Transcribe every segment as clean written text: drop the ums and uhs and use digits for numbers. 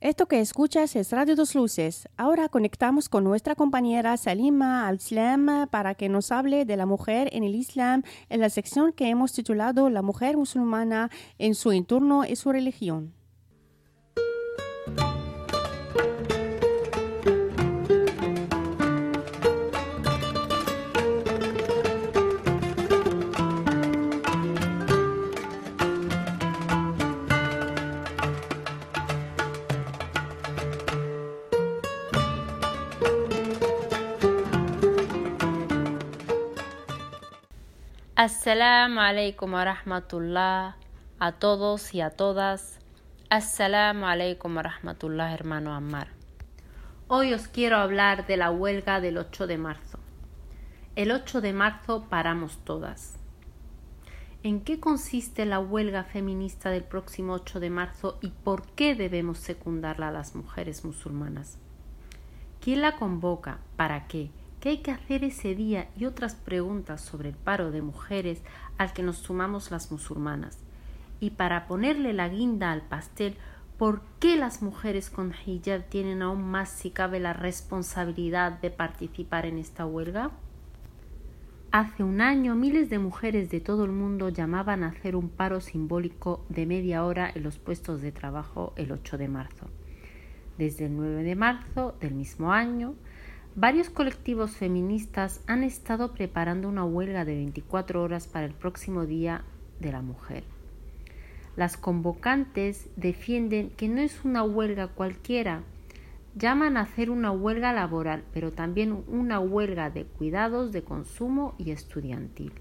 Esto que escuchas es Radio Dos Luces. Ahora conectamos con nuestra compañera Salima Al-Islam para que nos hable de la mujer en el Islam en la sección que hemos titulado La mujer musulmana en su entorno y su religión. Assalamu alaikum wa rahmatullah a todos y a todas. Assalamu alaikum wa rahmatullah, hermano Ammar. Hoy os quiero hablar de la huelga del 8 de marzo. El 8 de marzo paramos todas. ¿En qué consiste la huelga feminista del próximo 8 de marzo y por qué debemos secundarla a las mujeres musulmanas? ¿Quién la convoca? ¿Para qué? ¿Qué hay que hacer ese día? Y otras preguntas sobre el paro de mujeres al que nos sumamos las musulmanas. Y para ponerle la guinda al pastel, ¿por qué las mujeres con hijab tienen aún más, si cabe, la responsabilidad de participar en esta huelga? Hace un año, miles de mujeres de todo el mundo llamaban a hacer un paro simbólico de media hora en los puestos de trabajo el 8 de marzo. Desde el 9 de marzo del mismo año, varios colectivos feministas han estado preparando una huelga de 24 horas para el próximo Día de la Mujer. Las convocantes defienden que no es una huelga cualquiera, llaman a hacer una huelga laboral, pero también una huelga de cuidados, de consumo y estudiantil.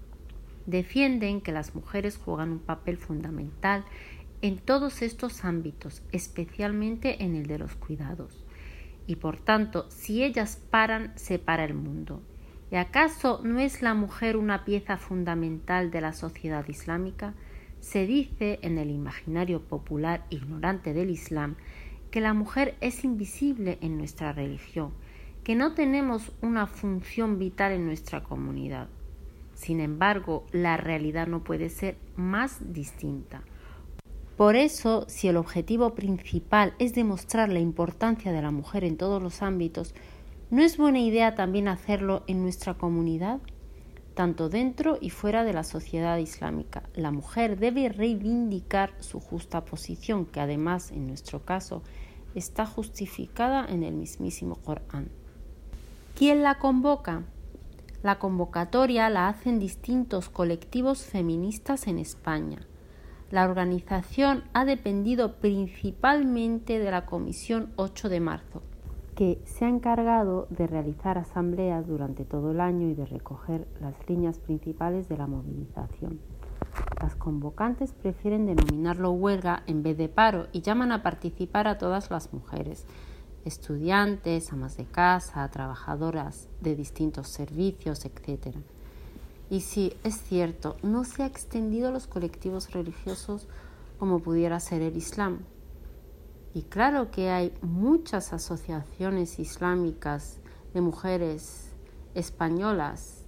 Defienden que las mujeres juegan un papel fundamental en todos estos ámbitos, especialmente en el de los cuidados. Y por tanto, si ellas paran, se para el mundo. ¿Y acaso no es la mujer una pieza fundamental de la sociedad islámica? Se dice en el imaginario popular ignorante del Islam que la mujer es invisible en nuestra religión, que no tenemos una función vital en nuestra comunidad. Sin embargo, la realidad no puede ser más distinta. Por eso, si el objetivo principal es demostrar la importancia de la mujer en todos los ámbitos, ¿no es buena idea también hacerlo en nuestra comunidad? Tanto dentro y fuera de la sociedad islámica, la mujer debe reivindicar su justa posición, que además, en nuestro caso, está justificada en el mismísimo Corán. ¿Quién la convoca? La convocatoria la hacen distintos colectivos feministas en España. La organización ha dependido principalmente de la Comisión 8 de marzo, que se ha encargado de realizar asambleas durante todo el año y de recoger las líneas principales de la movilización. Las convocantes prefieren denominarlo huelga en vez de paro y llaman a participar a todas las mujeres, estudiantes, amas de casa, trabajadoras de distintos servicios, etc. Y sí, es cierto, no se ha extendido a los colectivos religiosos como pudiera ser el Islam. Y claro que hay muchas asociaciones islámicas de mujeres españolas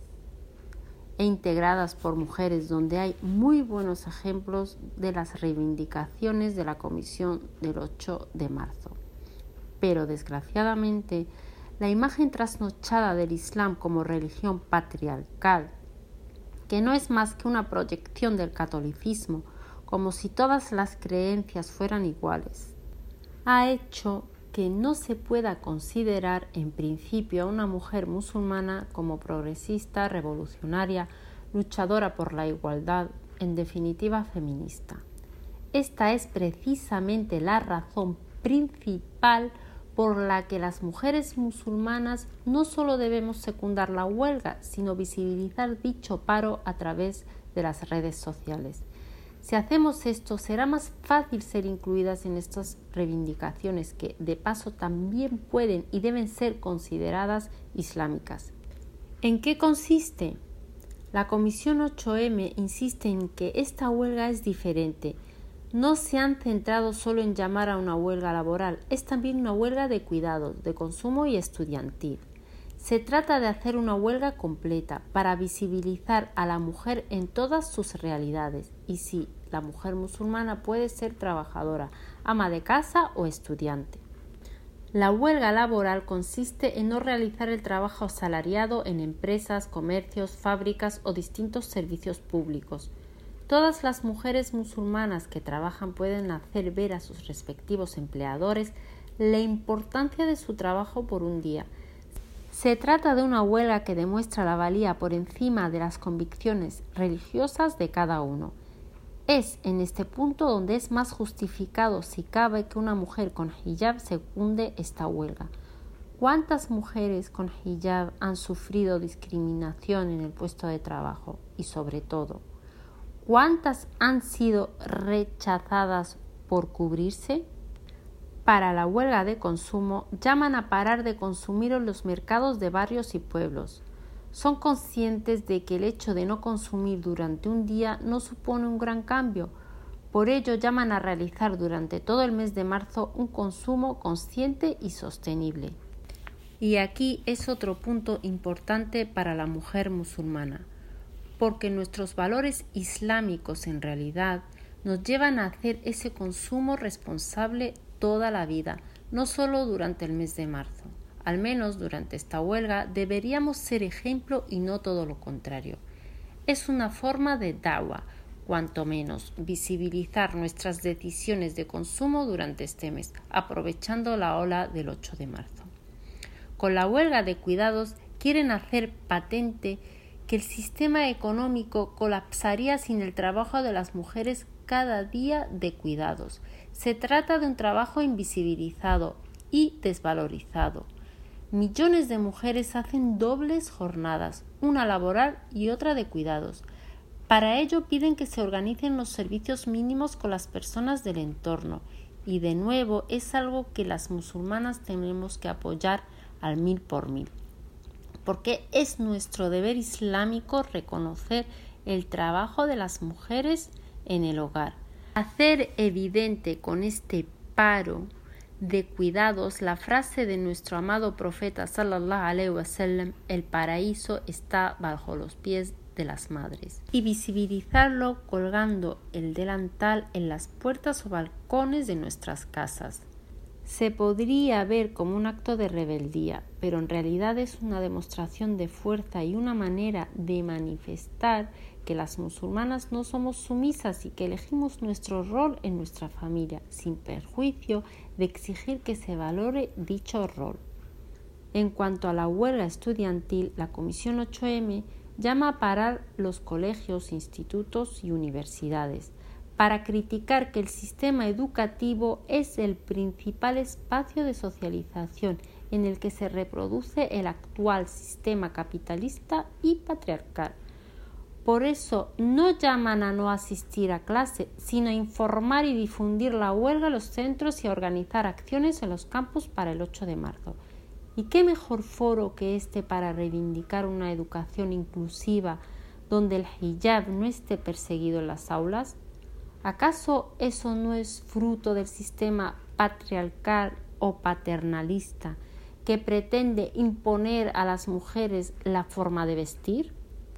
e integradas por mujeres donde hay muy buenos ejemplos de las reivindicaciones de la Comisión del 8 de marzo. Pero desgraciadamente, la imagen trasnochada del Islam como religión patriarcal, que no es más que una proyección del catolicismo, como si todas las creencias fueran iguales, ha hecho que no se pueda considerar en principio a una mujer musulmana como progresista, revolucionaria, luchadora por la igualdad, en definitiva feminista. Esta es precisamente la razón principal por la que las mujeres musulmanas no solo debemos secundar la huelga, sino visibilizar dicho paro a través de las redes sociales. Si hacemos esto, será más fácil ser incluidas en estas reivindicaciones que, de paso, también pueden y deben ser consideradas islámicas. ¿En qué consiste? La Comisión 8M insiste en que esta huelga es diferente. No se han centrado solo en llamar a una huelga laboral, es también una huelga de cuidados, de consumo y estudiantil. Se trata de hacer una huelga completa para visibilizar a la mujer en todas sus realidades. Y sí, la mujer musulmana puede ser trabajadora, ama de casa o estudiante. La huelga laboral consiste en no realizar el trabajo asalariado en empresas, comercios, fábricas o distintos servicios públicos. Todas las mujeres musulmanas que trabajan pueden hacer ver a sus respectivos empleadores la importancia de su trabajo por un día. Se trata de una huelga que demuestra la valía por encima de las convicciones religiosas de cada uno. Es en este punto donde es más justificado, si cabe, que una mujer con hijab secunde esta huelga. ¿Cuántas mujeres con hijab han sufrido discriminación en el puesto de trabajo? Y sobre todo, ¿cuántas han sido rechazadas por cubrirse? Para la huelga de consumo, llaman a parar de consumir en los mercados de barrios y pueblos. Son conscientes de que el hecho de no consumir durante un día no supone un gran cambio. Por ello llaman a realizar durante todo el mes de marzo un consumo consciente y sostenible. Y aquí es otro punto importante para la mujer musulmana, porque nuestros valores islámicos en realidad nos llevan a hacer ese consumo responsable toda la vida, no solo durante el mes de marzo. Al menos durante esta huelga deberíamos ser ejemplo y no todo lo contrario. Es una forma de da'wa, cuanto menos, visibilizar nuestras decisiones de consumo durante este mes, aprovechando la ola del 8 de marzo. Con la huelga de cuidados quieren hacer patente que el sistema económico colapsaría sin el trabajo de las mujeres cada día de cuidados. Se trata de un trabajo invisibilizado y desvalorizado. Millones de mujeres hacen dobles jornadas, una laboral y otra de cuidados. Para ello piden que se organicen los servicios mínimos con las personas del entorno. Y de nuevo es algo que las musulmanas tenemos que apoyar al 1000%. Porque es nuestro deber islámico reconocer el trabajo de las mujeres en el hogar. Hacer evidente con este paro de cuidados la frase de nuestro amado profeta sallallahu alaihi wasallam: el paraíso está bajo los pies de las madres, y visibilizarlo colgando el delantal en las puertas o balcones de nuestras casas. Se podría ver como un acto de rebeldía, pero en realidad es una demostración de fuerza y una manera de manifestar que las musulmanas no somos sumisas y que elegimos nuestro rol en nuestra familia, sin perjuicio de exigir que se valore dicho rol. En cuanto a la huelga estudiantil, la Comisión 8M llama a parar los colegios, institutos y universidades para criticar que el sistema educativo es el principal espacio de socialización en el que se reproduce el actual sistema capitalista y patriarcal. Por eso no llaman a no asistir a clase, sino a informar y difundir la huelga en los centros y a organizar acciones en los campus para el 8 de marzo. ¿Y qué mejor foro que este para reivindicar una educación inclusiva donde el hijab no esté perseguido en las aulas? ¿Acaso eso no es fruto del sistema patriarcal o paternalista que pretende imponer a las mujeres la forma de vestir?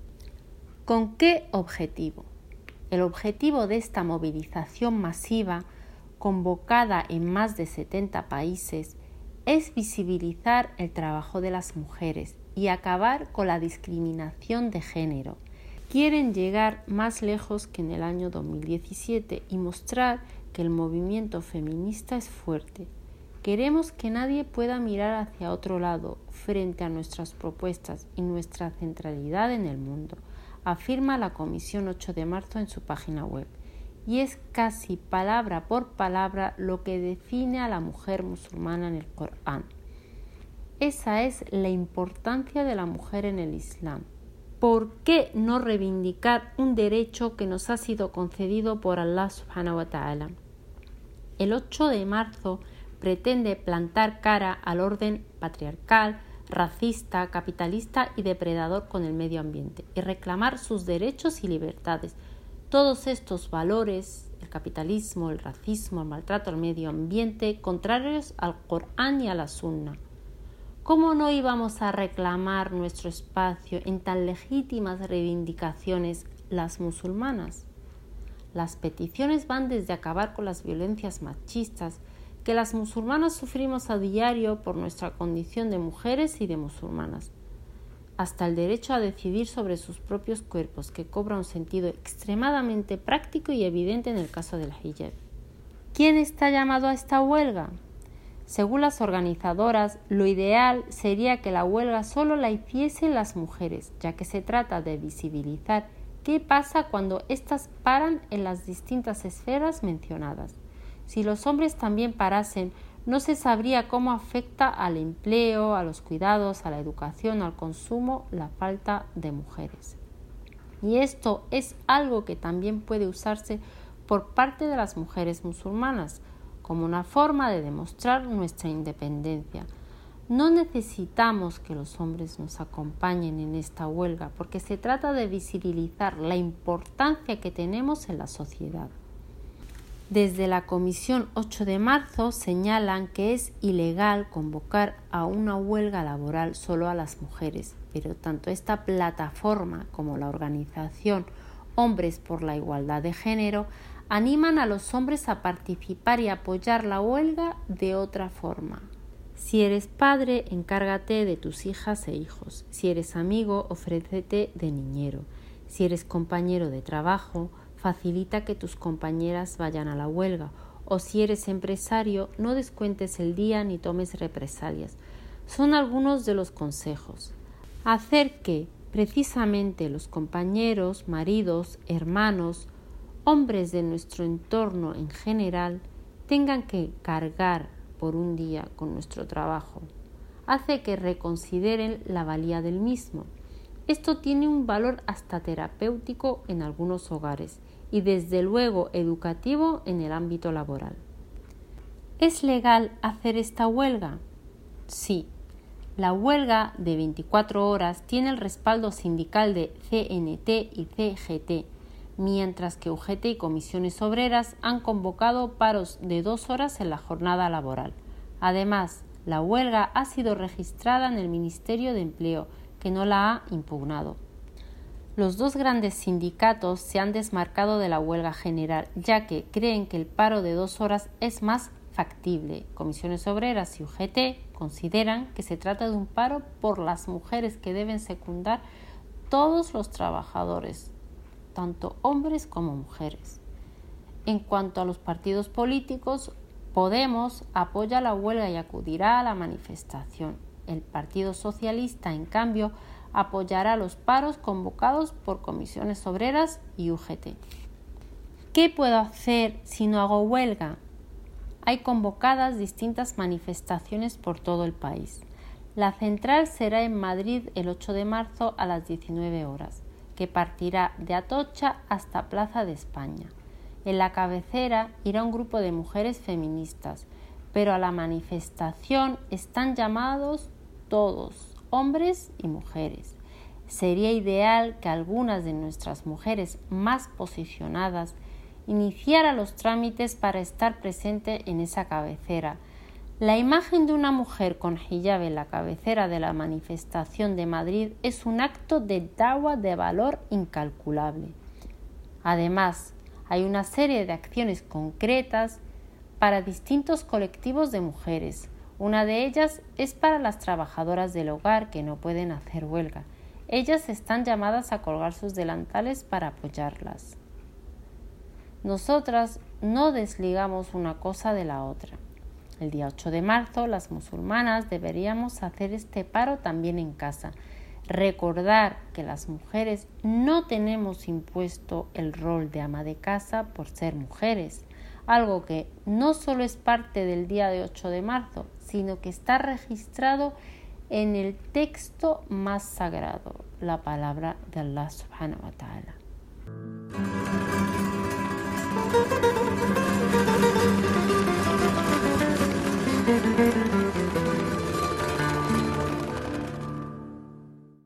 ¿Con qué objetivo? El objetivo de esta movilización masiva, convocada en más de 70 países, es visibilizar el trabajo de las mujeres y acabar con la discriminación de género. Quieren llegar más lejos que en el año 2017 y mostrar que el movimiento feminista es fuerte. Queremos que nadie pueda mirar hacia otro lado frente a nuestras propuestas y nuestra centralidad en el mundo, afirma la Comisión 8 de marzo en su página web. Y es casi palabra por palabra lo que define a la mujer musulmana en el Corán. Esa es la importancia de la mujer en el Islam. ¿Por qué no reivindicar un derecho que nos ha sido concedido por Allah subhanahu wa ta'ala? El 8 de marzo pretende plantar cara al orden patriarcal, racista, capitalista y depredador con el medio ambiente y reclamar sus derechos y libertades. Todos estos valores, el capitalismo, el racismo, el maltrato al medio ambiente, contrarios al Corán y a la Sunna. ¿Cómo no íbamos a reclamar nuestro espacio en tan legítimas reivindicaciones las musulmanas? Las peticiones van desde acabar con las violencias machistas que las musulmanas sufrimos a diario por nuestra condición de mujeres y de musulmanas, hasta el derecho a decidir sobre sus propios cuerpos, que cobra un sentido extremadamente práctico y evidente en el caso del hijab. ¿Quién está llamado a esta huelga? Según las organizadoras, lo ideal sería que la huelga solo la hiciesen las mujeres, ya que se trata de visibilizar qué pasa cuando éstas paran en las distintas esferas mencionadas. Si los hombres también parasen, no se sabría cómo afecta al empleo, a los cuidados, a la educación, al consumo, la falta de mujeres. Y esto es algo que también puede usarse por parte de las mujeres musulmanas, como una forma de demostrar nuestra independencia. No necesitamos que los hombres nos acompañen en esta huelga, porque se trata de visibilizar la importancia que tenemos en la sociedad. Desde la Comisión 8 de marzo señalan que es ilegal convocar a una huelga laboral solo a las mujeres, pero tanto esta plataforma como la organización Hombres por la Igualdad de Género animan a los hombres a participar y apoyar la huelga de otra forma. Si eres padre, encárgate de tus hijas e hijos. Si eres amigo, ofrécete de niñero. Si eres compañero de trabajo, facilita que tus compañeras vayan a la huelga, o si eres empresario, no descuentes el día ni tomes represalias. Son algunos de los consejos. Hacer que, precisamente, los compañeros, maridos, hermanos, hombres de nuestro entorno en general, tengan que cargar por un día con nuestro trabajo, hace que reconsideren la valía del mismo. Esto tiene un valor hasta terapéutico en algunos hogares y desde luego educativo en el ámbito laboral. ¿Es legal hacer esta huelga? Sí. La huelga de 24 horas tiene el respaldo sindical de CNT y CGT, mientras que UGT y comisiones obreras han convocado paros de 2 horas en la jornada laboral. Además, la huelga ha sido registrada en el Ministerio de Empleo, que no la ha impugnado. Los dos grandes sindicatos se han desmarcado de la huelga general, ya que creen que el paro de 2 horas es más factible. Comisiones Obreras y UGT consideran que se trata de un paro por las mujeres que deben secundar todos los trabajadores, tanto hombres como mujeres. En cuanto a los partidos políticos, Podemos apoya la huelga y acudirá a la manifestación. El Partido Socialista, en cambio, apoyará los paros convocados por comisiones obreras y UGT. ¿Qué puedo hacer si no hago huelga? Hay convocadas distintas manifestaciones por todo el país. La central será en Madrid el 8 de marzo a las 19 horas, que partirá de Atocha hasta Plaza de España. En la cabecera irá un grupo de mujeres feministas, pero a la manifestación están llamados todos, hombres y mujeres. Sería ideal que algunas de nuestras mujeres más posicionadas iniciaran los trámites para estar presente en esa cabecera. La imagen de una mujer con hijab en la cabecera de la manifestación de Madrid es un acto de da'wa de valor incalculable. Además, hay una serie de acciones concretas para distintos colectivos de mujeres. Una de ellas es para las trabajadoras del hogar que no pueden hacer huelga. Ellas están llamadas a colgar sus delantales para apoyarlas. Nosotras no desligamos una cosa de la otra. El día 8 de marzo, las musulmanas deberíamos hacer este paro también en casa. Recordar que las mujeres no tenemos impuesto el rol de ama de casa por ser mujeres, algo que no solo es parte del día de 8 de marzo, sino que está registrado en el texto más sagrado, la palabra de Allah subhanahu wa ta'ala.